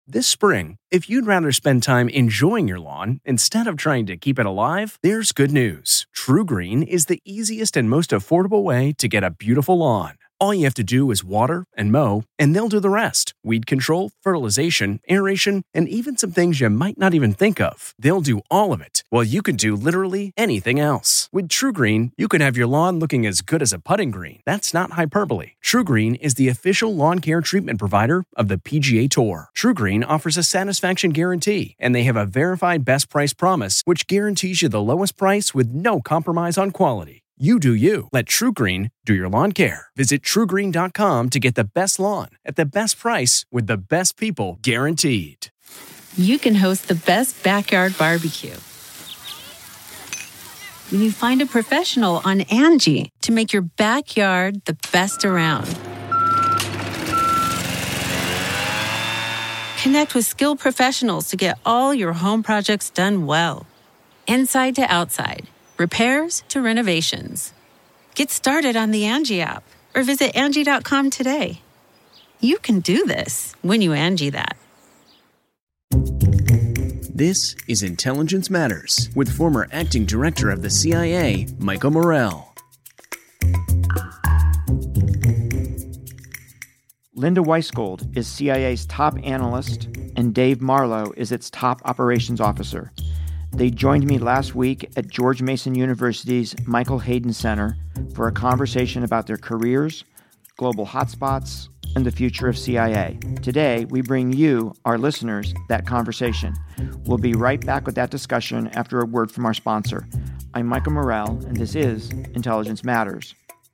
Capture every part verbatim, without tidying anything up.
This spring, if you'd rather spend time enjoying your lawn instead of trying to keep it alive, there's good news. TruGreen is the easiest and most affordable way to get a beautiful lawn. All you have to do is water and mow, and they'll do the rest. Weed control, fertilization, aeration, and even some things you might not even think of. They'll do all of it, while you can do literally anything else. With TruGreen, you can have your lawn looking as good as a putting green. That's not hyperbole. TruGreen is the official lawn care treatment provider of the P G A Tour. TruGreen offers a satisfaction guarantee, and they have a verified best price promise, which guarantees you the lowest price with no compromise on quality. You do you. Let TruGreen do your lawn care. Visit True Green dot com to get the best lawn at the best price with the best people guaranteed. You can host the best backyard barbecue when you find a professional on Angie to make your backyard the best around. Connect with skilled professionals to get all your home projects done well. Inside to outside. Repairs to renovations. Get started on the Angie app or visit Angie dot com today. You can do this when you Angie that. This is Intelligence Matters with former acting director of the C I A, Michael Morell. Linda Weisgold is C I A's top analyst, and Dave Marlowe is its top operations officer. They joined me last week at George Mason University's Michael Hayden Center for a conversation about their careers, global hotspots, and the future of C I A. Today, we bring you, our listeners, that conversation. We'll be right back with that discussion after a word from our sponsor. I'm Michael Morell, and this is Intelligence Matters.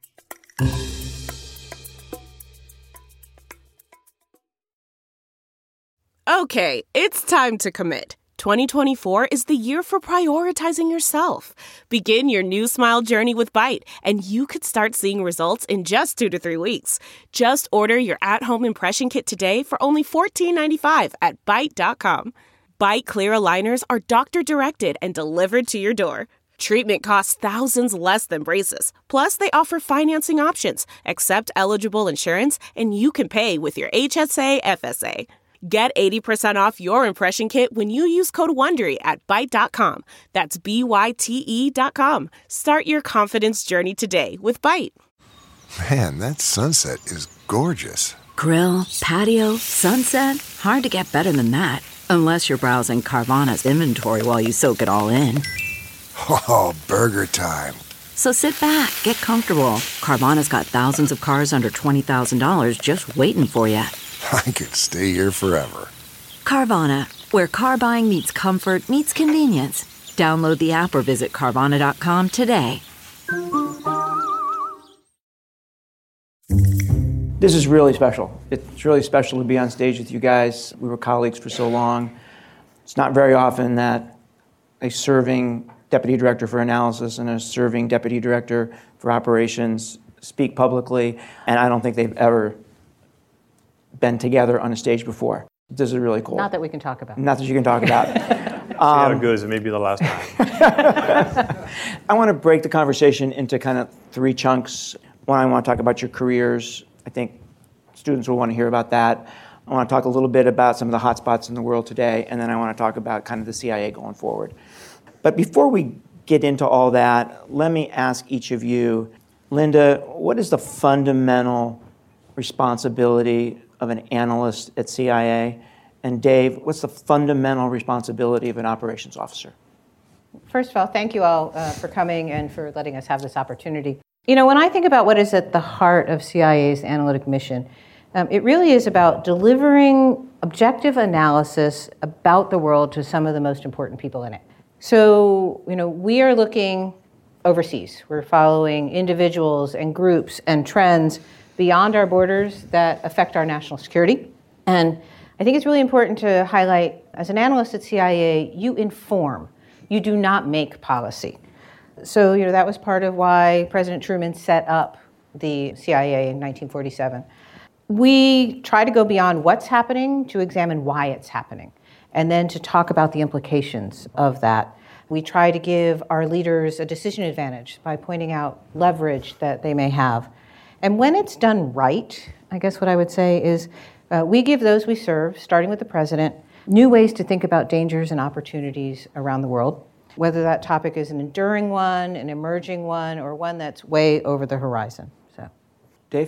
Okay, it's time to commit. twenty twenty-four is the year for prioritizing yourself. Begin your new smile journey with Byte, and you could start seeing results in just two to three weeks. Just order your at-home impression kit today for only fourteen ninety-five at Byte dot com. Byte clear aligners are doctor-directed and delivered to your door. Treatment costs thousands less than braces. Plus, they offer financing options, accept eligible insurance, and you can pay with your H S A F S A. Get eighty percent off your impression kit when you use code WONDERY at Byte dot com. That's B Y T E dot com. Start your confidence journey today with Byte. Man, that sunset is gorgeous. Grill, patio, sunset. Hard to get better than that. Unless you're browsing Carvana's inventory while you soak it all in. Oh, burger time. So sit back, get comfortable. Carvana's got thousands of cars under twenty thousand dollars just waiting for you. I could stay here forever. Carvana, where car buying meets comfort, meets convenience. Download the app or visit Carvana dot com today. This is really special. It's really special to be on stage with you guys. We were colleagues for so long. It's not very often that a serving deputy director for analysis and a serving deputy director for operations speak publicly, and I don't think they've ever been together on a stage before. This is really cool. Not that we can talk about. Not that you can talk about. See how it goes. It may be the last time. I want to break the conversation into kind of three chunks. One, I want to talk about your careers. I think students will want to hear about that. I want to talk a little bit about some of the hotspots in the world today, and then I want to talk about kind of the C I A going forward. But before we get into all that, let me ask each of you, Linda, what is the fundamental responsibility of an analyst at C I A? And Dave, what's the fundamental responsibility of an operations officer? First of all, thank you all uh, for coming and for letting us have this opportunity. You know, when I think about what is at the heart of C I A's analytic mission, um, it really is about delivering objective analysis about the world to some of the most important people in it. So, you know, we are looking overseas. We're following individuals and groups and trends beyond our borders that affect our national security. And I think it's really important to highlight, as an analyst at C I A, you inform. You do not make policy. So, you know, that was part of why President Truman set up the C I A in nineteen forty-seven. We try to go beyond what's happening to examine why it's happening, and then to talk about the implications of that. We try to give our leaders a decision advantage by pointing out leverage that they may have. And when it's done right, I guess what I would say is Uh, we give those we serve, starting with the president, new ways to think about dangers and opportunities around the world, whether that topic is an enduring one, an emerging one, or one that's way over the horizon. So, Dave?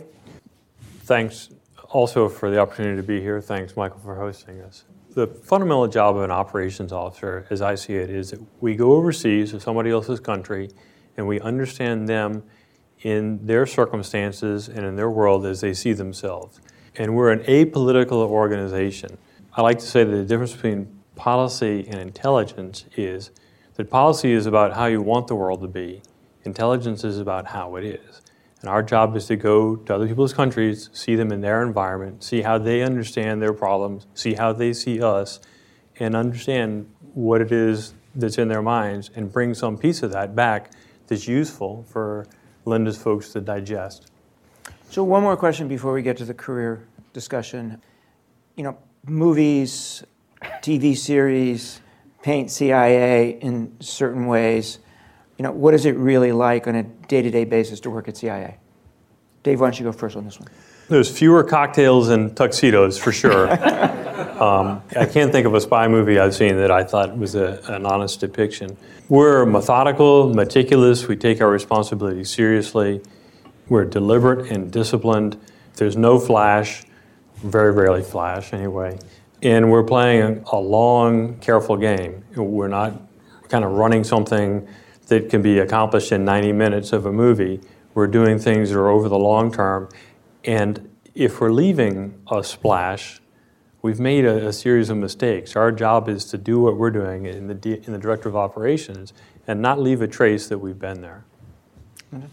Thanks also for the opportunity to be here. Thanks, Michael, for hosting us. The fundamental job of an operations officer, as I see it, is that we go overseas to somebody else's country and we understand them in their circumstances and in their world as they see themselves. And we're an apolitical organization. I like to say that the difference between policy and intelligence is that policy is about how you want the world to be. Intelligence is about how it is. And our job is to go to other people's countries, see them in their environment, see how they understand their problems, see how they see us, and understand what it is that's in their minds, and bring some piece of that back that's useful for Linda's folks to digest. So one more question before we get to the career discussion. You know, movies, T V series paint C I A in certain ways. You know, what is it really like on a day-to-day basis to work at C I A? Dave, why don't you go first on this one? There's fewer cocktails and tuxedos, for sure. um, I can't think of a spy movie I've seen that I thought was a, an honest depiction. We're methodical, meticulous. We take our responsibility seriously. We're deliberate and disciplined. There's no flash, very rarely flash anyway. And we're playing a long, careful game. We're not kind of running something that can be accomplished in ninety minutes of a movie. We're doing things that are over the long term. And if we're leaving a splash, we've made a, a series of mistakes. Our job is to do what we're doing in the, in the Director of Operations and not leave a trace that we've been there. Mm-hmm.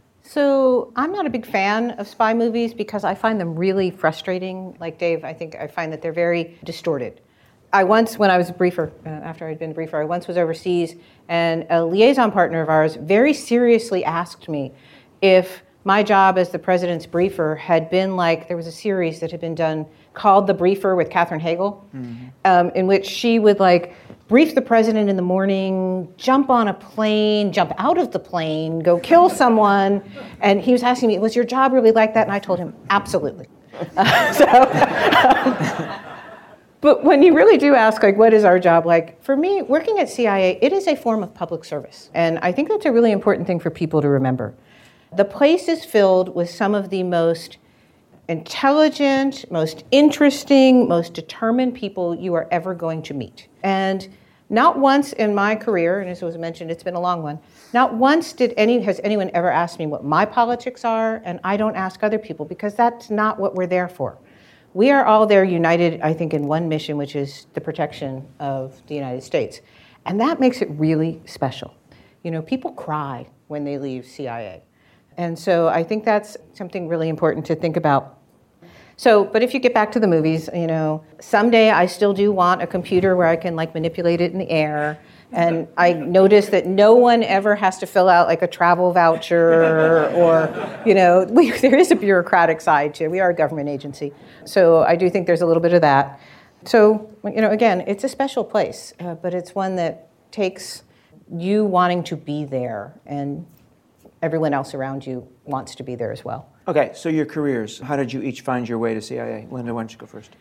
So I'm not a big fan of spy movies because I find them really frustrating. Like Dave, I think I find that they're very distorted. I once, when I was a briefer, uh, after I'd been a briefer, I once was overseas, and a liaison partner of ours very seriously asked me if my job as the president's briefer had been like, there was a series that had been done called The Briefer with Katherine Hagel, mm-hmm. um, in which she would like brief the president in the morning, jump on a plane, jump out of the plane, go kill someone. And he was asking me, was your job really like that? And I told him, absolutely. Uh, so, but when you really do ask, like, what is our job like? For me, working at C I A, it is a form of public service. And I think that's a really important thing for people to remember. The place is filled with some of the most intelligent, most interesting, most determined people you are ever going to meet. And not once in my career, and as was mentioned, it's been a long one, not once did any has anyone ever asked me what my politics are, and I don't ask other people because that's not what we're there for. We are all there united, I think, in one mission, which is the protection of the United States. And that makes it really special. You know, people cry when they leave C I A. And so I think that's something really important to think about. So, but if you get back to the movies, you know, someday I still do want a computer where I can like manipulate it in the air. And I noticed that no one ever has to fill out like a travel voucher or, you know, we, there is a bureaucratic side to it. We are a government agency. So I do think there's a little bit of that. So, you know, again, it's a special place, uh, but it's one that takes you wanting to be there and everyone else around you wants to be there as well. Okay, so your careers, how did you each find your way to C I A? Linda, why don't you go first?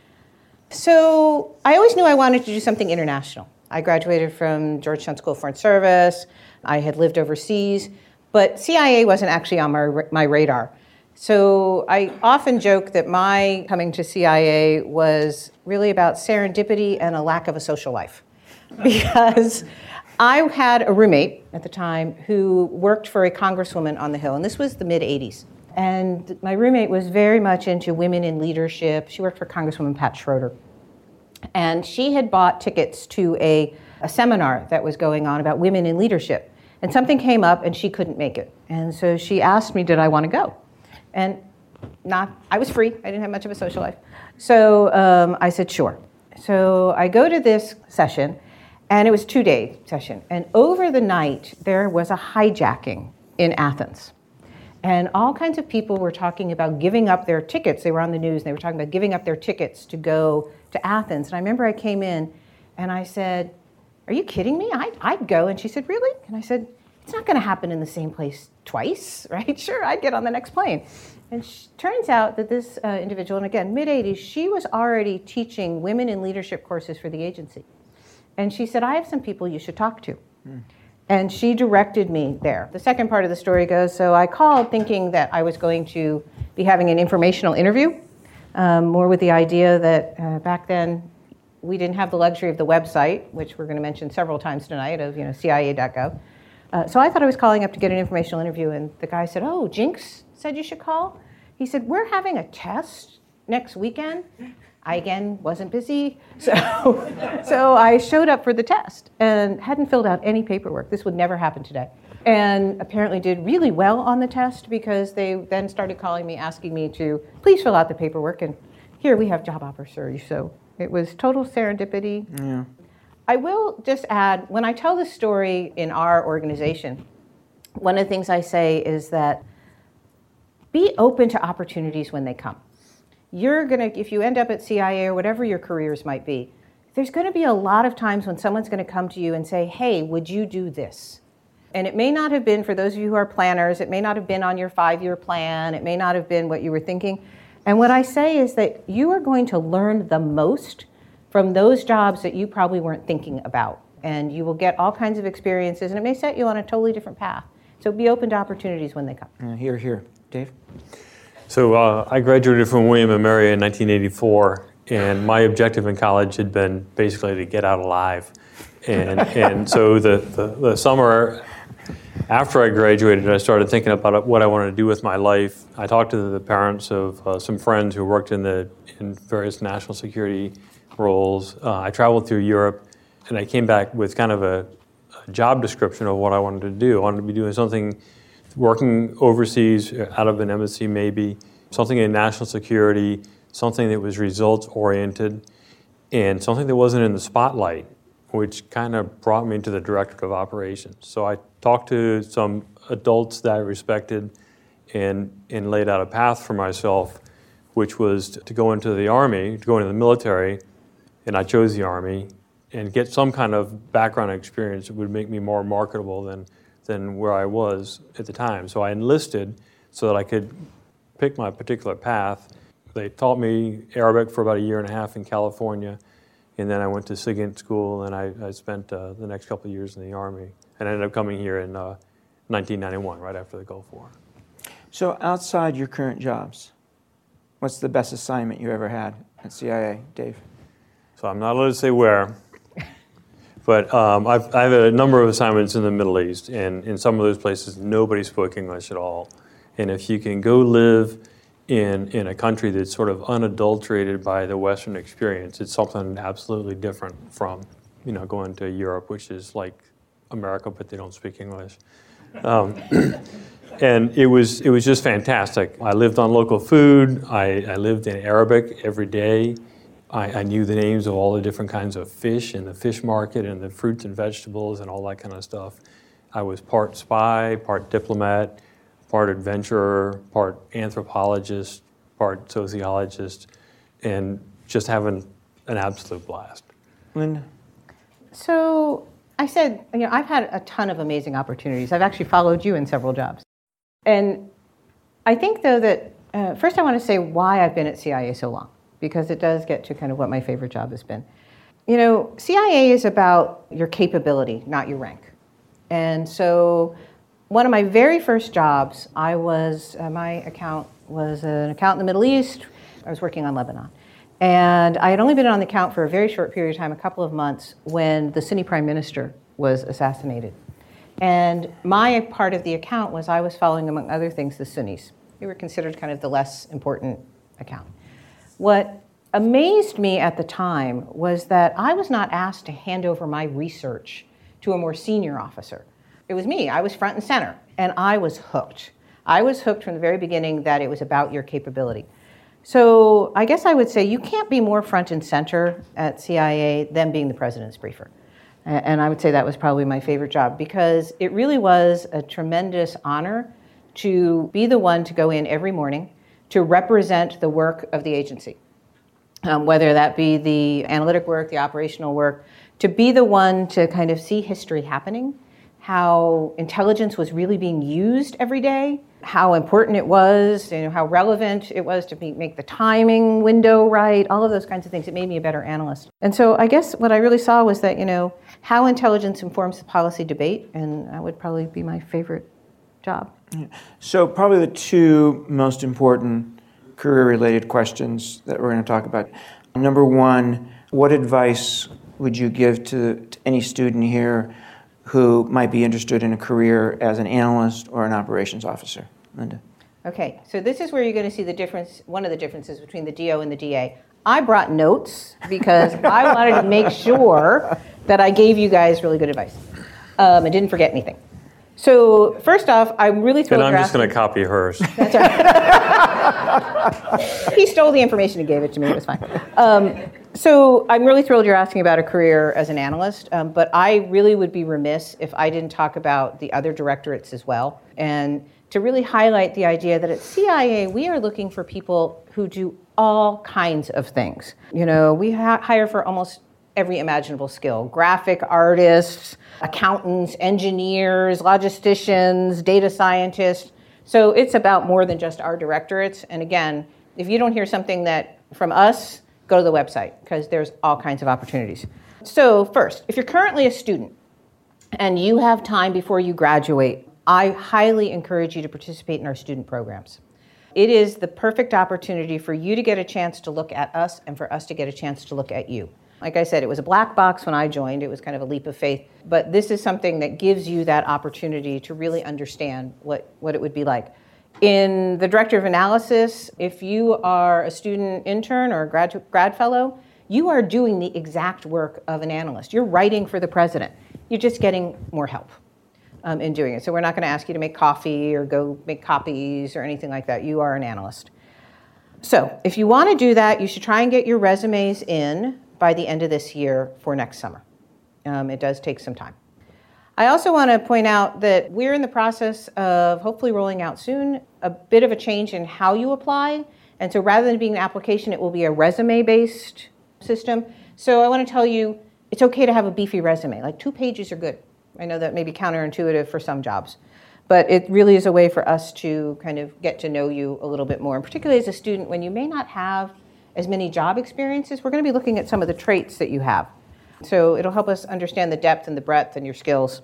So I always knew I wanted to do something international. I graduated from Georgetown School of Foreign Service. I had lived overseas, but C I A wasn't actually on my, my radar. So I often joke that my coming to C I A was really about serendipity and a lack of a social life. Because I had a roommate at the time who worked for a congresswoman on the Hill, and this was the mid eighties. And my roommate was very much into women in leadership. She worked for Congresswoman Pat Schroeder. And she had bought tickets to a, a seminar that was going on about women in leadership. And something came up and she couldn't make it. And so she asked me, did I want to go? And not, I was free. I didn't have much of a social life. So um, I said, sure. So I go to this session, and it was a two-day session. And over the night, there was a hijacking in Athens. And all kinds of people were talking about giving up their tickets. They were on the news, and they were talking about giving up their tickets to go to Athens. And I remember I came in, and I said, are you kidding me? I'd, I'd go. And she said, really? And I said, it's not going to happen in the same place twice, right? Sure, I'd get on the next plane. And sh- turns out that this uh, individual, and again, mid eighties, she was already teaching women in leadership courses for the agency. And she said, I have some people you should talk to. Mm. And she directed me there. The second part of the story goes, so I called thinking that I was going to be having an informational interview, um, more with the idea that uh, back then we didn't have the luxury of the website, which we're going to mention several times tonight, of you know C I A dot gov. Uh, so I thought I was calling up to get an informational interview, and the guy said, oh, Jinx said you should call. He said, we're having a test next weekend. I, again, wasn't busy, so, so I showed up for the test and hadn't filled out any paperwork. This would never happen today. And apparently did really well on the test because they then started calling me, asking me to please fill out the paperwork, and here we have job offer surge. So it was total serendipity. Yeah. I will just add, when I tell this story in our organization, one of the things I say is that be open to opportunities when they come. You're going to, if you end up at C I A or whatever your careers might be, there's going to be a lot of times when someone's going to come to you and say, hey, would you do this? And it may not have been, for those of you who are planners, it may not have been on your five-year plan, it may not have been what you were thinking. And what I say is that you are going to learn the most from those jobs that you probably weren't thinking about. And you will get all kinds of experiences, and it may set you on a totally different path. So be open to opportunities when they come. Uh, here, here. Dave? So uh, I graduated from William and Mary in nineteen eighty-four, and my objective in college had been basically to get out alive. And and so the, the, the summer after I graduated, I started thinking about what I wanted to do with my life. I talked to the parents of uh, some friends who worked in the in various national security roles. Uh, I traveled through Europe, and I came back with kind of a, a job description of what I wanted to do. I wanted to be doing something, working overseas, out of an embassy maybe, something in national security, something that was results-oriented, and something that wasn't in the spotlight, which kind of brought me to the Directorate of Operations. So I talked to some adults that I respected and, and laid out a path for myself, which was to go into the Army, to go into the military, and I chose the Army, and get some kind of background experience that would make me more marketable than, than where I was at the time. So I enlisted so that I could pick my particular path. They taught me Arabic for about a year and a half in California, and then I went to SIGINT school, and I, I spent uh, the next couple of years in the Army, and I ended up coming here in uh, nineteen ninety-one, right after the Gulf War. So outside your current jobs, what's the best assignment you ever had at C I A, Dave? So I'm not allowed to say where, but um, I've, I've had a number of assignments in the Middle East, and in some of those places, nobody spoke English at all. And if you can go live in, in a country that's sort of unadulterated by the Western experience, it's something absolutely different from, you know, going to Europe, which is like America, but they don't speak English. Um, and it was it was just fantastic. I lived on local food. I, I lived in Arabic every day. I, I knew the names of all the different kinds of fish in the fish market and the fruits and vegetables and all that kind of stuff. I was part spy, part diplomat, part adventurer, part anthropologist, part sociologist, and just having an absolute blast. Linda? So I said, you know, I've had a ton of amazing opportunities. I've actually followed you in several jobs. And I think, though, that uh, first I want to say why I've been at C I A so long, because it does get to kind of what my favorite job has been. You know, C I A is about your capability, not your rank. And so one of my very first jobs, I was, uh, my account was an account in the Middle East. I was working on Lebanon. And I had only been on the account for a very short period of time, a couple of months, when the Sunni prime minister was assassinated. And my part of the account was I was following, among other things, the Sunnis. They were considered kind of the less important account. What amazed me at the time was that I was not asked to hand over my research to a more senior officer. It was me. I was front and center, and I was hooked. I was hooked from the very beginning that it was about your capability. So I guess I would say you can't be more front and center at C I A than being the president's briefer. And I would say that was probably my favorite job, because it really was a tremendous honor to be the one to go in every morning to represent the work of the agency, um, whether that be the analytic work, the operational work, to be the one to kind of see history happening, how intelligence was really being used every day, how important it was, you know, how relevant it was to be, make the timing window right, all of those kinds of things. It made me a better analyst. And so I guess what I really saw was that, you know, how intelligence informs the policy debate, and that would probably be my favorite job. So probably the two most important career-related questions that we're going to talk about. Number one, what advice would you give to, to any student here who might be interested in a career as an analyst or an operations officer? Linda. Okay, so this is where you're going to see the difference, one of the differences between the D O and the D A. I brought notes because I wanted to make sure that I gave you guys really good advice. Um, I didn't forget anything. So first off, I'm really thrilled. And I'm just going to copy hers. That's right. He stole the information and gave it to me. It was fine. Um, so I'm really thrilled you're asking about a career as an analyst, um, but I really would be remiss if I didn't talk about the other directorates as well, and to really highlight the idea that at C I A, we are looking for people who do all kinds of things. You know, we ha- hire for almost every imaginable skill: graphic artists, accountants, engineers, logisticians, data scientists. So it's about more than just our directorates. And again, if you don't hear something that from us, go to the website, because there's all kinds of opportunities. So first, if you're currently a student and you have time before you graduate, I highly encourage you to participate in our student programs. It is the perfect opportunity for you to get a chance to look at us and for us to get a chance to look at you. Like I said, it was a black box when I joined. It was kind of a leap of faith. But this is something that gives you that opportunity to really understand what, what it would be like. In the Director of Analysis, if you are a student intern or a grad, grad fellow, you are doing the exact work of an analyst. You're writing for the president. You're just getting more help um, in doing it. So we're not going to ask you to make coffee or go make copies or anything like that. You are an analyst. So if you want to do that, you should try and get your resumes in by the end of this year for next summer. Um, it does take some time. I also want to point out that we're in the process of hopefully rolling out soon a bit of a change in how you apply. And so rather than being an application, it will be a resume-based system. So I want to tell you, it's okay to have a beefy resume. Like two pages are good. I know that may be counterintuitive for some jobs, but it really is a way for us to kind of get to know you a little bit more. And particularly as a student, when you may not have as many job experiences, we're going to be looking at some of the traits that you have. So it'll help us understand the depth and the breadth and your skills.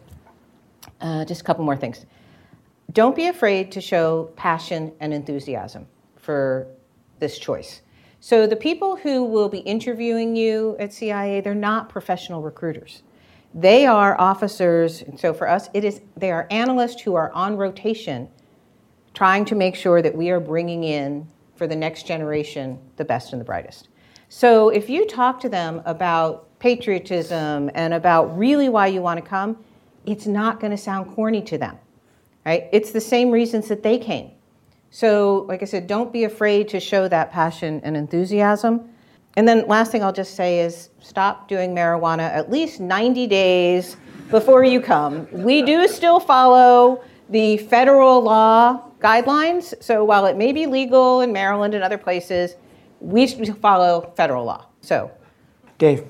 Uh, just a couple more things. Don't be afraid to show passion and enthusiasm for this choice. So the people who will be interviewing you at C I A, they're not professional recruiters. They are officers, and so for us, it is they are analysts who are on rotation trying to make sure that we are bringing in, for the next generation, the best and the brightest. So if you talk to them about patriotism and about really why you want to come, it's not going to sound corny to them, right? It's the same reasons that they came. So like I said, don't be afraid to show that passion and enthusiasm. And then last thing I'll just say is stop doing marijuana at least ninety days before you come. We do still follow the federal law guidelines. So while it may be legal in Maryland and other places, we still follow federal law. So, Dave.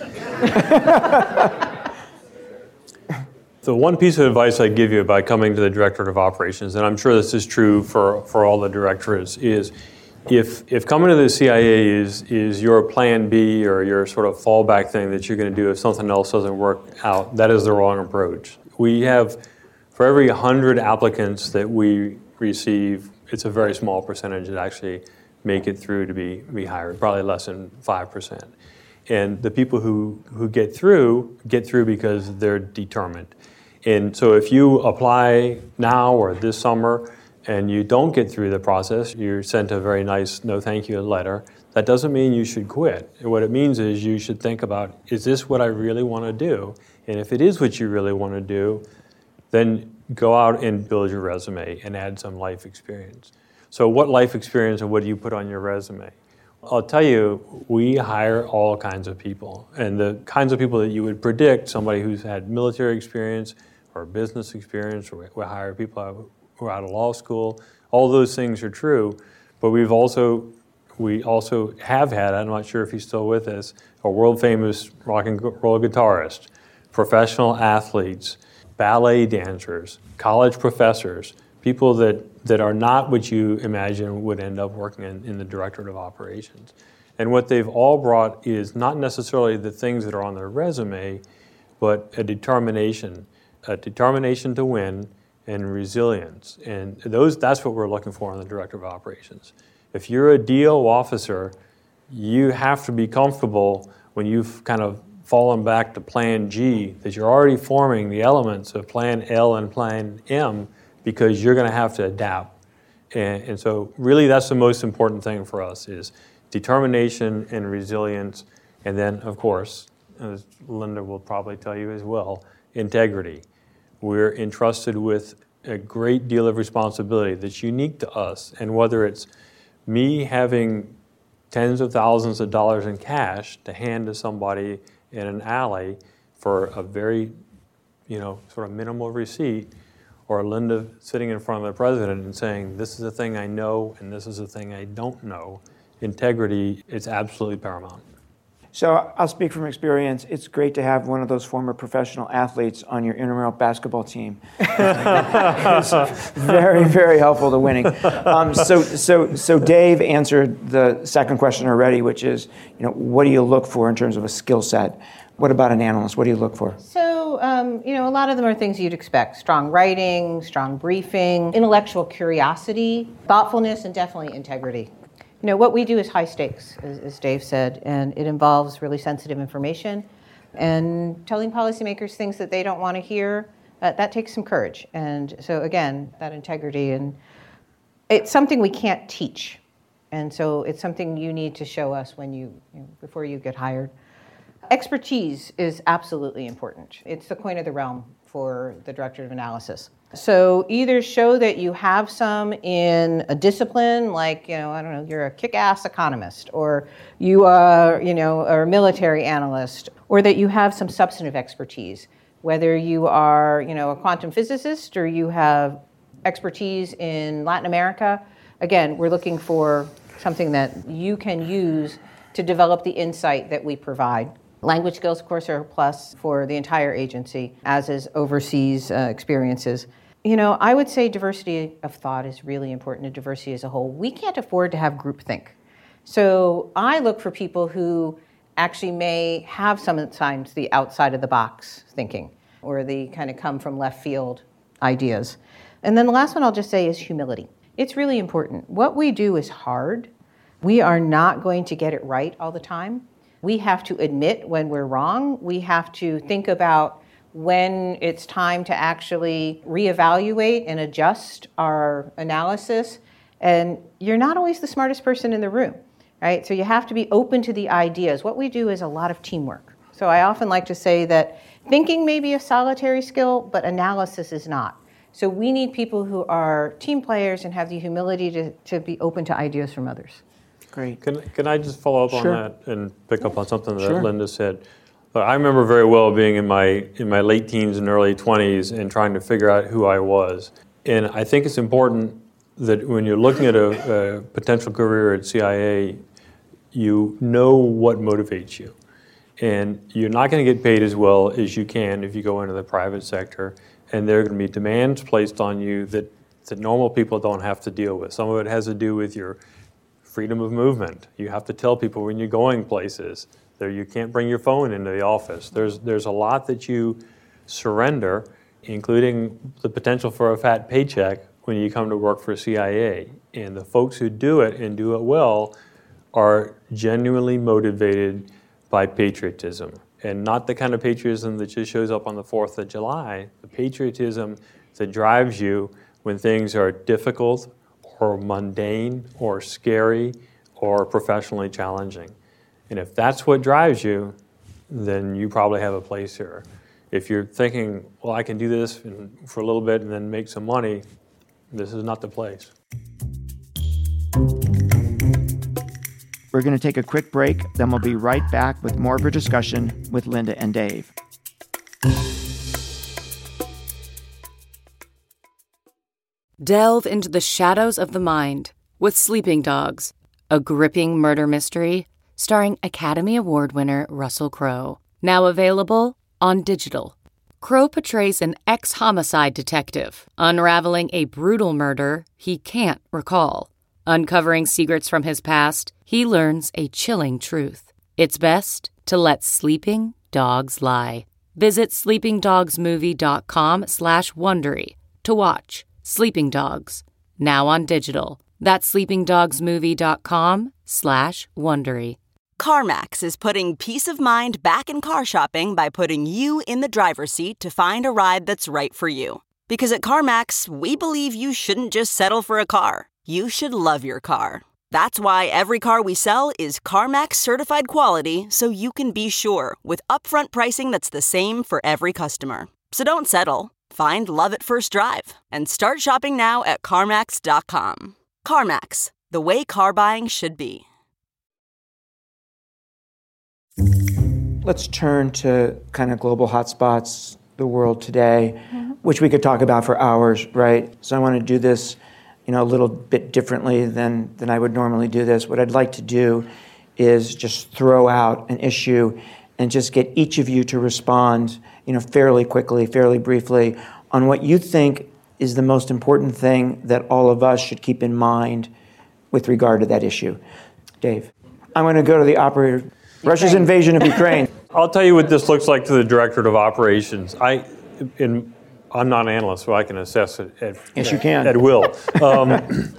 The one piece of advice I'd give you about coming to the Directorate of Operations, and I'm sure this is true for, for all the directorates, is if if coming to the C I A is, is your plan B or your sort of fallback thing that you're going to do if something else doesn't work out, that is the wrong approach. We have, for every one hundred applicants that we receive, it's a very small percentage that actually make it through to be, be hired, probably less than five percent. And the people who, who get through, get through because they're determined. And so if you apply now or this summer and you don't get through the process, you're sent a very nice no thank you letter, that doesn't mean you should quit. What it means is you should think about, is this what I really want to do? And if it is what you really want to do, then go out and build your resume and add some life experience. So what life experience and what do you put on your resume? I'll tell you, we hire all kinds of people. And the kinds of people that you would predict, somebody who's had military experience or business experience, or we hire people who are out of law school. All those things are true. But we've also, we also have had, I'm not sure if he's still with us, a world famous rock and roll guitarist, professional athletes, ballet dancers, college professors, people that, that are not what you imagine would end up working in, in the Directorate of Operations. And what they've all brought is not necessarily the things that are on their resume, but a determination, a determination to win and resilience. And those that's what we're looking for in the Director of Operations. If you're a D O officer, you have to be comfortable when you've kind of fallen back to Plan G, that you're already forming the elements of Plan L and Plan M, because you're going to have to adapt. And, and so really that's the most important thing for us is determination and resilience. And then, of course, as Linda will probably tell you as well, integrity. We're entrusted with a great deal of responsibility that's unique to us. And whether it's me having tens of thousands of dollars in cash to hand to somebody in an alley for a very, you know, sort of minimal receipt, or Linda sitting in front of the president and saying, this is the thing I know and this is the thing I don't know, integrity is absolutely paramount. So I'll speak from experience. It's great to have one of those former professional athletes on your intramural basketball team. It's very, very helpful to winning. Um, so, so, so Dave answered the second question already, which is, you know, what do you look for in terms of a skill set? What about an analyst? What do you look for? So, um, you know, a lot of them are things you'd expect. Strong writing, strong briefing, intellectual curiosity, thoughtfulness, and definitely integrity. You know, what we do is high stakes, as, as Dave said, and it involves really sensitive information. And telling policymakers things that they don't want to hear, uh, that takes some courage. And so, again, that integrity, and it's something we can't teach. And so it's something you need to show us when you, you know, before you get hired. Expertise is absolutely important. It's the coin of the realm for the Director of Analysis. So either show that you have some in a discipline, like, you know, I don't know, you're a kick-ass economist, or you are, you know, are a military analyst, or that you have some substantive expertise, whether you are, you know, a quantum physicist or you have expertise in Latin America. Again, we're looking for something that you can use to develop the insight that we provide. Language skills, of course, are a plus for the entire agency, as is overseas uh, experiences. You know, I would say diversity of thought is really important to diversity as a whole. We can't afford to have groupthink. So I look for people who actually may have sometimes the outside of the box thinking, or the kind of come from left field ideas. And then the last one I'll just say is humility. It's really important. What we do is hard. We are not going to get it right all the time. We have to admit when we're wrong. We have to think about when it's time to actually reevaluate and adjust our analysis. And you're not always the smartest person in the room, right? So you have to be open to the ideas. What we do is a lot of teamwork. So I often like to say that thinking may be a solitary skill, but analysis is not. So we need people who are team players and have the humility to, to be open to ideas from others. Great. Can, can I just follow up Sure. on that and pick up on something that Sure. Linda said? But I remember very well being in my in my late teens and early twenties and trying to figure out who I was. And I think it's important that when you're looking at a, a potential career at C I A, you know what motivates you. And you're not going to get paid as well as you can if you go into the private sector. And there are going to be demands placed on you that, that normal people don't have to deal with. Some of it has to do with your freedom of movement. You have to tell people when you're going places. There, you can't bring your phone into the office. There's there's a lot that you surrender, including the potential for a fat paycheck when you come to work for C I A. And the folks who do it and do it well are genuinely motivated by patriotism. And not the kind of patriotism that just shows up on the fourth of July, the patriotism that drives you when things are difficult or mundane or scary or professionally challenging. And if that's what drives you, then you probably have a place here. If you're thinking, well, I can do this for a little bit and then make some money, this is not the place. We're going to take a quick break, then we'll be right back with more of our discussion with Linda and Dave. Delve into the shadows of the mind with Sleeping Dogs, a gripping murder mystery starring Academy Award winner Russell Crowe. Now available on digital. Crowe portrays an ex-homicide detective, unraveling a brutal murder he can't recall. Uncovering secrets from his past, he learns a chilling truth. It's best to let sleeping dogs lie. Visit sleepingdogsmovie.com slash Wondery to watch Sleeping Dogs, now on digital. That's sleepingdogsmovie.com slash Wondery. CarMax is putting peace of mind back in car shopping by putting you in the driver's seat to find a ride that's right for you. Because at CarMax, we believe you shouldn't just settle for a car. You should love your car. That's why every car we sell is CarMax certified quality, so you can be sure with upfront pricing that's the same for every customer. So don't settle. Find love at first drive and start shopping now at CarMax dot com. CarMax, the way car buying should be. Let's turn to kind of global hotspots, the world today, mm-hmm. which we could talk about for hours, right? So I want to do this, you know, a little bit differently than, than I would normally do this. What I'd like to do is just throw out an issue and just get each of you to respond, you know, fairly quickly, fairly briefly on what you think is the most important thing that all of us should keep in mind with regard to that issue. Dave. I'm going to go to the operator. Ukraine. Russia's invasion of Ukraine. I'll tell you what this looks like to the Directorate of Operations. I, in, I'm not an analyst, so I can assess it at, yes, you can. at will. Um,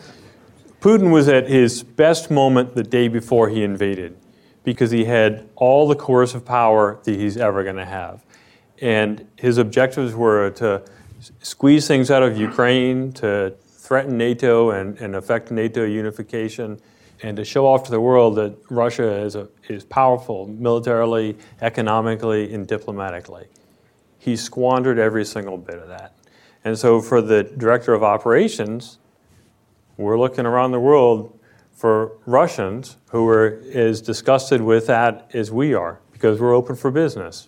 Putin was at his best moment the day before he invaded because he had all the coercive power that he's ever going to have. And his objectives were to squeeze things out of Ukraine, to threaten NATO and, and affect NATO unification, and to show off to the world that Russia is, a, is powerful militarily, economically, and diplomatically. He squandered every single bit of that. And so for the Director of Operations, we're looking around the world for Russians who are as disgusted with that as we are, because we're open for business.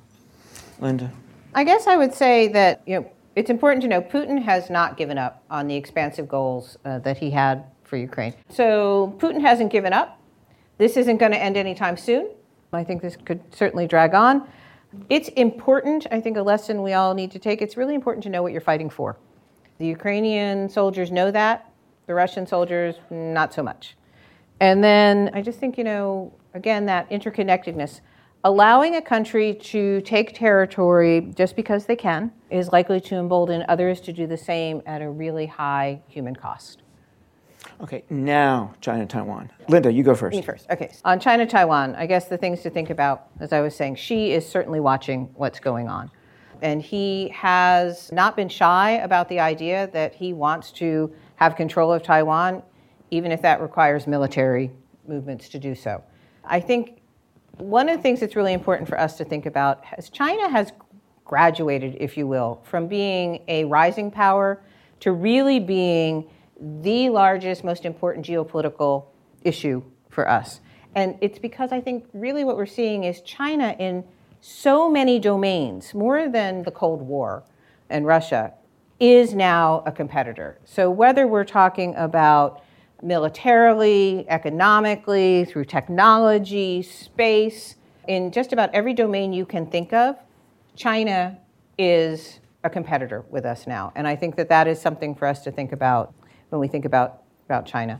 Linda. I guess I would say that, you know, it's important to know Putin has not given up on the expansive goals uh, that he had for Ukraine. So Putin hasn't given up. This isn't going to end anytime soon. I think this could certainly drag on. It's important, I think a lesson we all need to take, it's really important to know what you're fighting for. The Ukrainian soldiers know that. The Russian soldiers, not so much. And then I just think, you know, again, that interconnectedness. Allowing a country to take territory just because they can is likely to embolden others to do the same at a really high human cost. Okay, now China-Taiwan. Linda, you go first. Me first. Okay. On China-Taiwan, I guess the things to think about, as I was saying, Xi is certainly watching what's going on. And he has not been shy about the idea that he wants to have control of Taiwan, even if that requires military movements to do so. I think one of the things that's really important for us to think about is China has graduated, if you will, from being a rising power to really being the largest, most important geopolitical issue for us. And it's because I think really what we're seeing is China in so many domains, more than the Cold War and Russia, is now a competitor. So whether we're talking about militarily, economically, through technology, space, in just about every domain you can think of, China is a competitor with us now. And I think that that is something for us to think about when we think about, about China.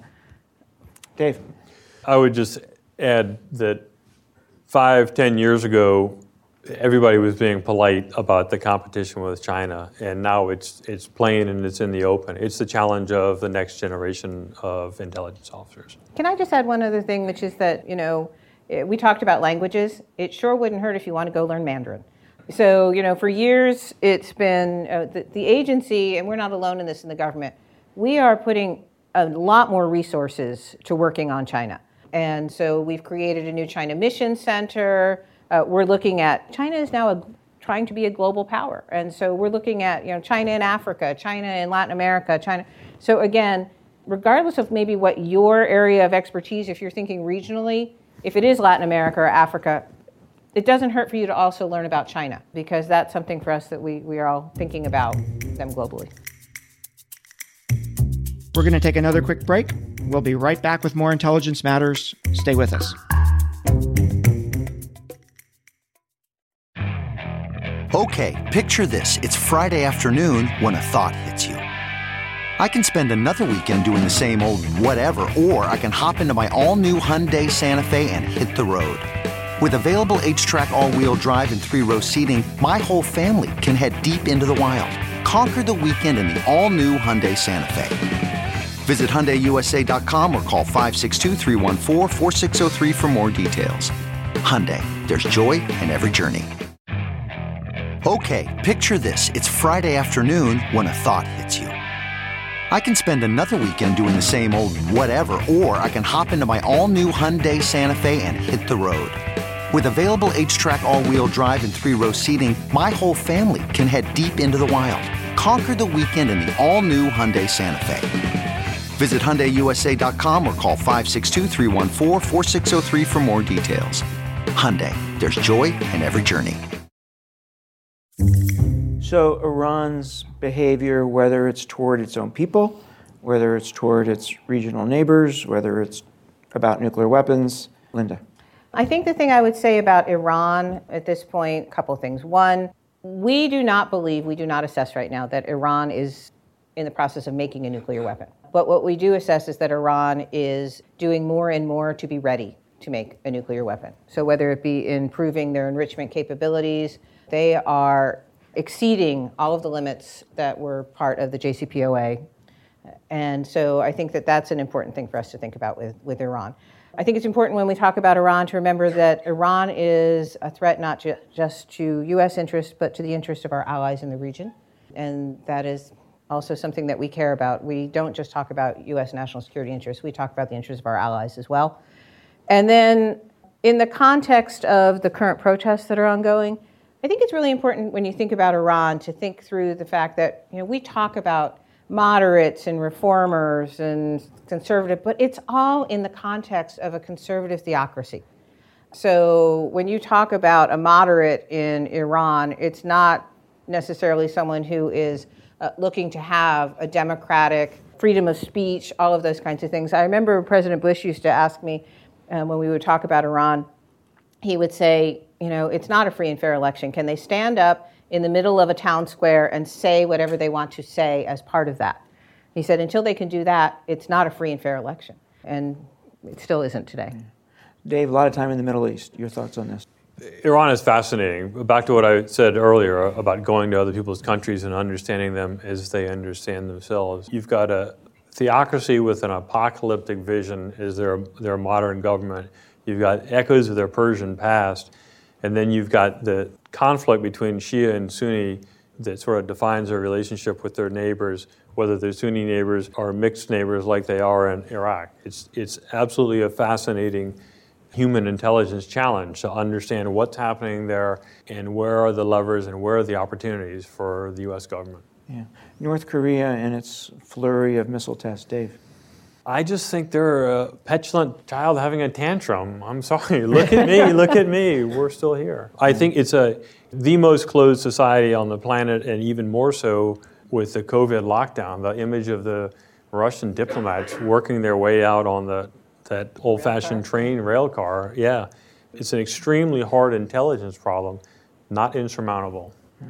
Dave. I would just add that five, ten years ago, everybody was being polite about the competition with China, and now it's it's plain and it's in the open. It's the challenge of the next generation of intelligence officers. Can I just add one other thing, which is that, you know, we talked about languages. It sure wouldn't hurt if you want to go learn Mandarin. So, you know, for years it's been uh, the, the agency, and we're not alone in this in the government, we are putting a lot more resources to working on China. And so we've created a new China Mission Center. Uh, we're looking at, China is now a, trying to be a global power. And so we're looking at, you know, China in Africa, China in Latin America, China. So again, regardless of maybe what your area of expertise, if you're thinking regionally, if it is Latin America or Africa, it doesn't hurt for you to also learn about China, because that's something for us that we, we are all thinking about them globally. We're going to take another quick break. We'll be right back with more Intelligence Matters. Stay with us. Okay, picture this. It's Friday afternoon when a thought hits you. I can spend another weekend doing the same old whatever, or I can hop into my all-new Hyundai Santa Fe and hit the road. With available H-Track all-wheel drive and three-row seating, my whole family can head deep into the wild. Conquer the weekend in the all-new Hyundai Santa Fe. Visit Hyundai U S A dot com or call five six two, three one four, four six zero three for more details. Hyundai, there's joy in every journey. Okay, picture this. It's Friday afternoon when a thought hits you. I can spend another weekend doing the same old whatever, or I can hop into my all-new Hyundai Santa Fe and hit the road. With available H-Track all-wheel drive and three-row seating, my whole family can head deep into the wild. Conquer the weekend in the all-new Hyundai Santa Fe. Visit Hyundai U S A dot com or call five six two, three one four, four six zero three for more details. Hyundai, there's joy in every journey. So Iran's behavior, whether it's toward its own people, whether it's toward its regional neighbors, whether it's about nuclear weapons. Linda. I think the thing I would say about Iran at this point, a couple of things. One, we do not believe, we do not assess right now that Iran is in the process of making a nuclear weapon. But what we do assess is that Iran is doing more and more to be ready to make a nuclear weapon. So whether it be improving their enrichment capabilities, they are exceeding all of the limits that were part of the J C P O A. And so I think that that's an important thing for us to think about with, with Iran. I think it's important when we talk about Iran to remember that Iran is a threat not ju- just to U S interests, but to the interests of our allies in the region. And that is also something that we care about. We don't just talk about U S national security interests, we talk about the interests of our allies as well. And then in the context of the current protests that are ongoing, I think it's really important when you think about Iran to think through the fact that, you know, we talk about moderates and reformers and conservative, but it's all in the context of a conservative theocracy. So when you talk about a moderate in Iran, it's not necessarily someone who is uh, looking to have a democratic freedom of speech, all of those kinds of things. I remember President Bush used to ask me um, when we would talk about Iran, he would say, you know, it's not a free and fair election. Can they stand up in the middle of a town square and say whatever they want to say as part of that? He said, until they can do that, it's not a free and fair election. And it still isn't today. Dave, a lot of time in the Middle East. Your thoughts on this? Iran is fascinating. Back to what I said earlier about going to other people's countries and understanding them as they understand themselves. You've got a theocracy with an apocalyptic vision as their, their modern government. You've got echoes of their Persian past. And then you've got the conflict between Shia and Sunni that sort of defines their relationship with their neighbors, whether they're Sunni neighbors or mixed neighbors like they are in Iraq. It's, it's absolutely a fascinating human intelligence challenge to understand what's happening there and where are the levers and where are the opportunities for the U S government. Yeah. North Korea and its flurry of missile tests. Dave. I just think they're a petulant child having a tantrum. I'm sorry. Look at me. Look at me. We're still here. I think it's a the most closed society on the planet, and even more so with the COVID lockdown. The image of the Russian diplomats working their way out on the that old-fashioned train rail car. Yeah, it's an extremely hard intelligence problem, not insurmountable.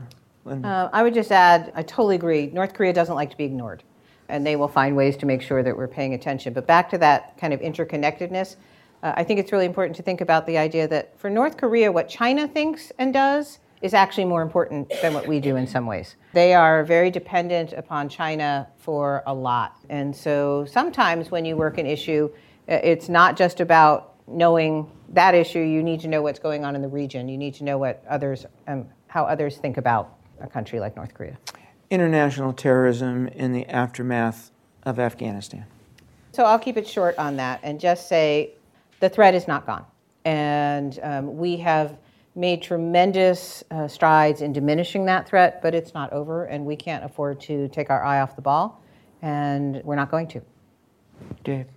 Uh, I would just add, I totally agree. North Korea doesn't like to be ignored. And they will find ways to make sure that we're paying attention. But back to that kind of interconnectedness, uh, I think it's really important to think about the idea that for North Korea, what China thinks and does is actually more important than what we do in some ways. They are very dependent upon China for a lot. And so sometimes when you work an issue, it's not just about knowing that issue. You need to know what's going on in the region. You need to know what others, um, how others think about a country like North Korea. International terrorism in the aftermath of Afghanistan. So I'll keep it short on that and just say the threat is not gone. And um, we have made tremendous uh, strides in diminishing that threat, but it's not over, and we can't afford to take our eye off the ball, and we're not going to. Dave.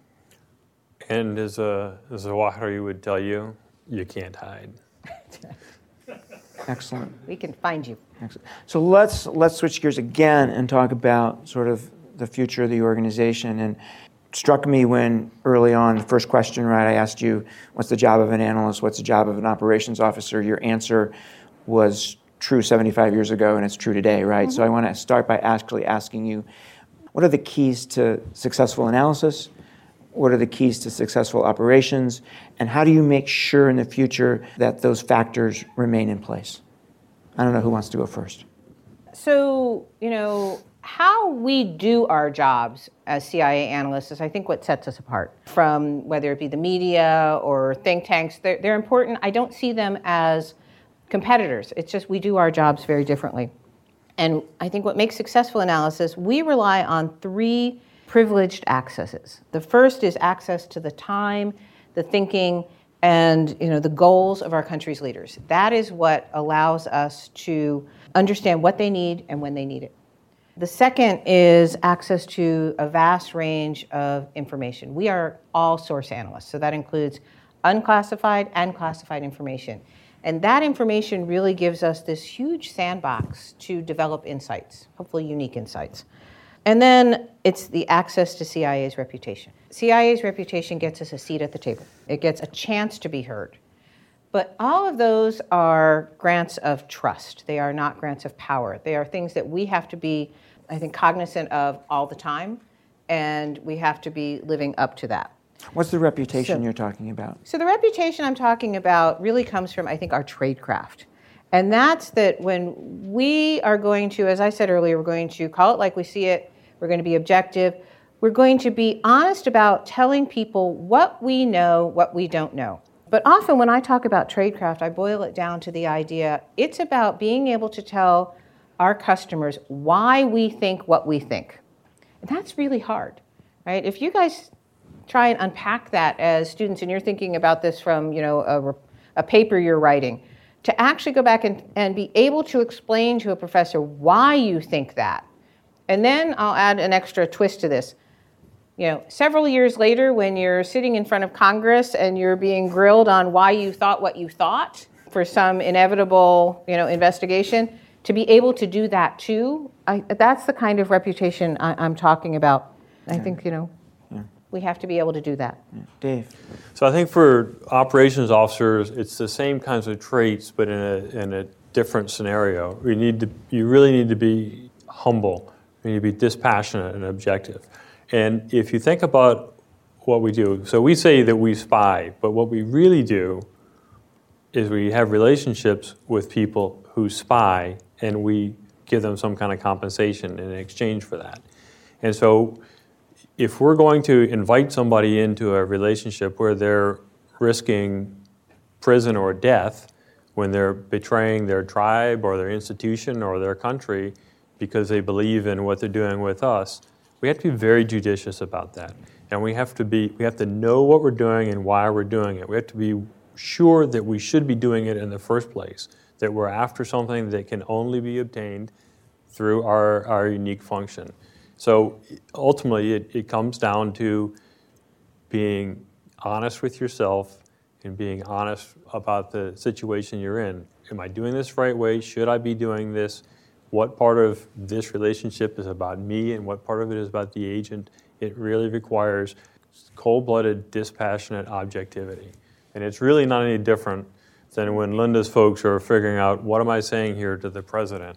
And as a, as a Wahri would tell you, you can't hide. Excellent. We can find you. Excellent. So let's let's switch gears again and talk about sort of the future of the organization. And it struck me when early on, the first question, right, I asked you, what's the job of an analyst? What's the job of an operations officer? Your answer was true seventy-five years ago and it's true today, right? Mm-hmm. So I want to start by actually asking you, what are the keys to successful analysis? What are the keys to successful operations? And how do you make sure in the future that those factors remain in place? I don't know who wants to go first. So, you know, how we do our jobs as C I A analysts is, I think, what sets us apart from whether it be the media or think tanks. They're, they're important. I don't see them as competitors. It's just we do our jobs very differently. And I think what makes successful analysis, we rely on three privileged accesses. The first is access to the time, the thinking, and you know the goals of our country's leaders. That is what allows us to understand what they need and when they need it. The second is access to a vast range of information. We are all source analysts, so that includes unclassified and classified information. And that information really gives us this huge sandbox to develop insights, hopefully unique insights. And then it's the access to C I A's reputation. C I A's reputation gets us a seat at the table. It gets a chance to be heard. But all of those are grants of trust. They are not grants of power. They are things that we have to be, I think, cognizant of all the time, and we have to be living up to that. What's the reputation so, you're talking about? So the reputation I'm talking about really comes from, I think, our tradecraft. And that's that when we are going to, as I said earlier, we're going to call it like we see it, we're going to be objective, we're going to be honest about telling people what we know, what we don't know. But often when I talk about tradecraft, I boil it down to the idea, it's about being able to tell our customers why we think what we think. And that's really hard, right? If you guys try and unpack that as students, and you're thinking about this from, you know, a, a paper you're writing, to actually go back and, and be able to explain to a professor why you think that. And then I'll add an extra twist to this. You know, several years later, when you're sitting in front of Congress and you're being grilled on why you thought what you thought for some inevitable, you know, investigation, to be able to do that too, I, that's the kind of reputation I, I'm talking about. I yeah. think, you know, yeah. we have to be able to do that. Yeah. Dave? So I think for operations officers, it's the same kinds of traits, but in a in a different scenario. You need to, you really need to be humble. You need to be dispassionate and objective. And if you think about what we do, so we say that we spy, but what we really do is we have relationships with people who spy, and we give them some kind of compensation in exchange for that. And so if we're going to invite somebody into a relationship where they're risking prison or death when they're betraying their tribe or their institution or their country because they believe in what they're doing with us, we have to be very judicious about that. And we have to be, we have to know what we're doing and why we're doing it. We have to be sure that we should be doing it in the first place, that we're after something that can only be obtained through our, our unique function. So ultimately, it, it comes down to being honest with yourself and being honest about the situation you're in. Am I doing this the right way? Should I be doing this? What part of this relationship is about me and what part of it is about the agent? It really requires cold-blooded, dispassionate objectivity. And it's really not any different than when Linda's folks are figuring out, what am I saying here to the president?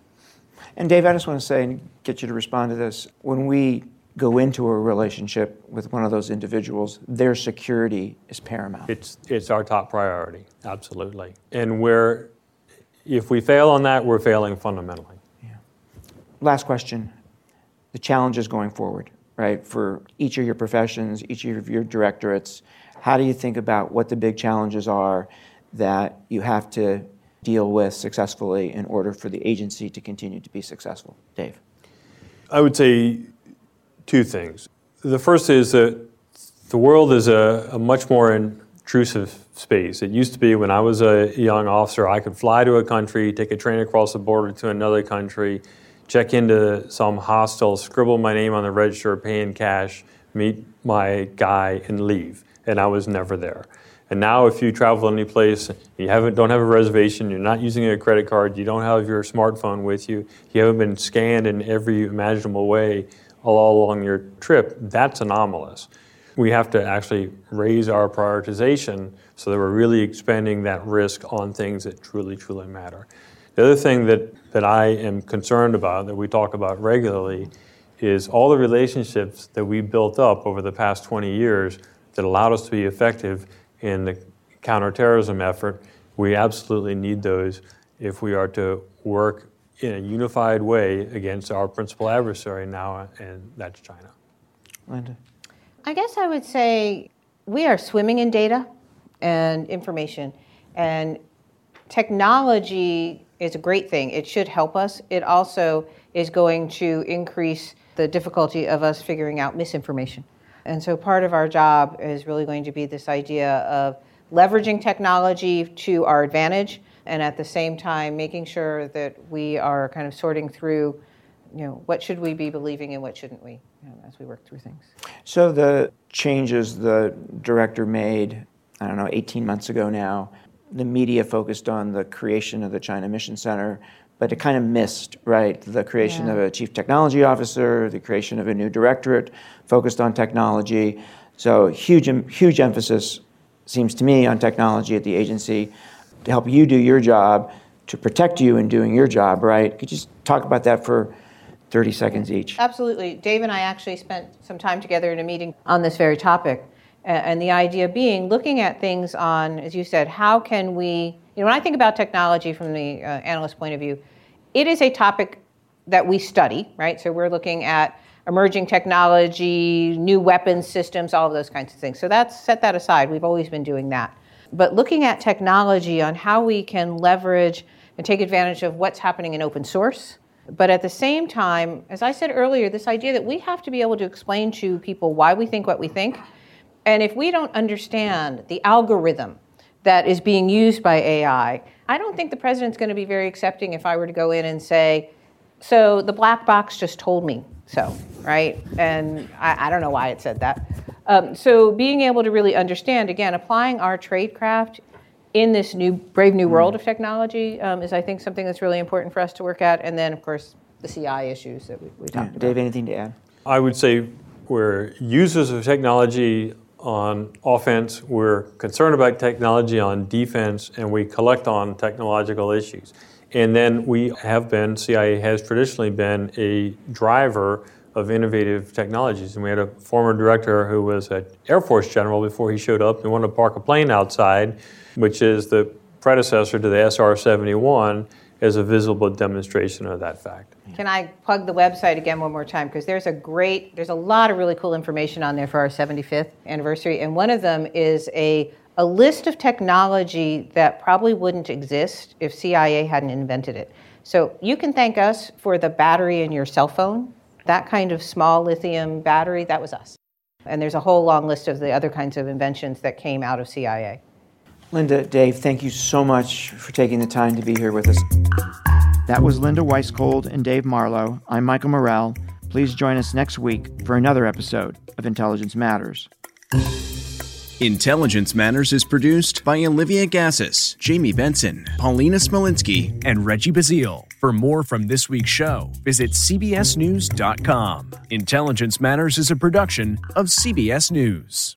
And Dave, I just want to say, and get you to respond to this, when we go into a relationship with one of those individuals, their security is paramount. It's, it's our top priority, absolutely. And where if we fail on that, we're failing fundamentally. Yeah. Last question. The challenges going forward, right? For each of your professions, each of your directorates, how do you think about what the big challenges are that you have to deal with successfully in order for the agency to continue to be successful? Dave? I would say two things. The first is that the world is a, a much more intrusive space. It used to be when I was a young officer, I could fly to a country, take a train across the border to another country, check into some hostel, scribble my name on the register, pay in cash, meet my guy, and leave. And I was never there. And now if you travel any place, you haven't, don't have a reservation, you're not using a credit card, you don't have your smartphone with you, you haven't been scanned in every imaginable way all along your trip, that's anomalous. We have to actually raise our prioritization so that we're really expending that risk on things that truly, truly matter. The other thing that, that I am concerned about, that we talk about regularly, is all the relationships that we built up over the past twenty years that allowed us to be effective in the counterterrorism effort. We absolutely need those if we are to work in a unified way against our principal adversary now, and that's China. Linda? I guess I would say we are swimming in data and information, and technology is a great thing. It should help us. It also is going to increase the difficulty of us figuring out misinformation. And so part of our job is really going to be this idea of leveraging technology to our advantage, and at the same time making sure that we are kind of sorting through, you know, what should we be believing and what shouldn't we, you know, as we work through things. So the changes the director made, I don't know, eighteen months ago now, the media focused on the creation of the China Mission Center, but it kind of missed, right, the creation yeah. of a chief technology officer, the creation of a new directorate focused on technology. So huge, huge emphasis, seems to me, on technology at the agency to help you do your job, to protect you in doing your job, right? Could you just talk about that for thirty seconds each? Absolutely. Dave and I actually spent some time together in a meeting on this very topic. And the idea being looking at things on, as you said, how can we, you know, when I think about technology from the uh, analyst point of view, it is a topic that we study, right? So we're looking at emerging technology, new weapons systems, all of those kinds of things. So that's, set that aside. We've always been doing that. But looking at technology on how we can leverage and take advantage of what's happening in open source. But at the same time, as I said earlier, this idea that we have to be able to explain to people why we think what we think. And if we don't understand the algorithm that is being used by A I, I don't think the president's going to be very accepting if I were to go in and say, so the black box just told me so, right? And I, I don't know why it said that. Um, so being able to really understand, again, applying our tradecraft in this new brave new world of technology um, is, I think, something that's really important for us to work at. And then, of course, the C I issues that we, we talked yeah. about. Dave, anything to add? I would say we're users of technology on offense, we're concerned about technology on defense, and we collect on technological issues. And then we have been, C I A has traditionally been a driver of innovative technologies. And we had a former director who was an Air Force general before he showed up and wanted to park a plane outside, which is the predecessor to the S R seventy-one, as a visible demonstration of that fact. Can I plug the website again one more time? Because there's a great, there's a lot of really cool information on there for our seventy-fifth anniversary. And one of them is a, a list of technology that probably wouldn't exist if C I A hadn't invented it. So you can thank us for the battery in your cell phone. That kind of small lithium battery, that was us. And there's a whole long list of the other kinds of inventions that came out of C I A. Linda, Dave, thank you so much for taking the time to be here with us. That was Linda Weisskold and Dave Marlowe. I'm Michael Morell. Please join us next week for another episode of Intelligence Matters. Intelligence Matters is produced by Olivia Gassis, Jamie Benson, Paulina Smolinski, and Reggie Bazile. For more from this week's show, visit c b s news dot com. Intelligence Matters is a production of C B S News.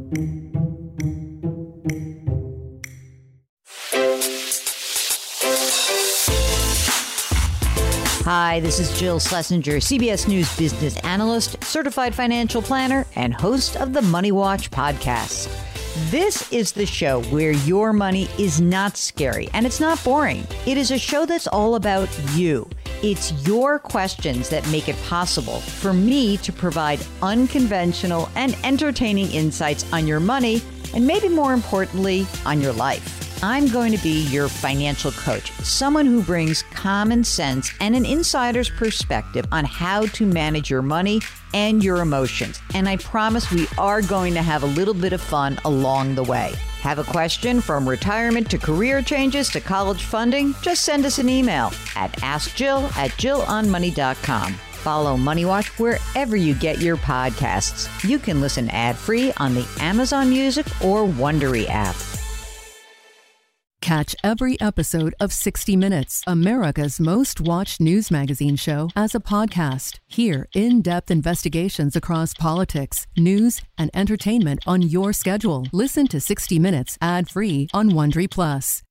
Hi, this is Jill Schlesinger, C B S News business analyst, certified financial planner, and host of the Money Watch podcast. This is the show where your money is not scary and it's not boring. It is a show that's all about you. It's your questions that make it possible for me to provide unconventional and entertaining insights on your money, and maybe more importantly, on your life. I'm going to be your financial coach, someone who brings common sense and an insider's perspective on how to manage your money and your emotions. And I promise we are going to have a little bit of fun along the way. Have a question from retirement to career changes to college funding? Just send us an email at askjill at jill on money dot com. Follow Money Watch wherever you get your podcasts. You can listen ad-free on the Amazon Music or Wondery app. Catch every episode of sixty minutes, America's most watched news magazine show, as a podcast. Hear in-depth investigations across politics, news, and entertainment on your schedule. Listen to sixty minutes ad-free on Wondery Plus.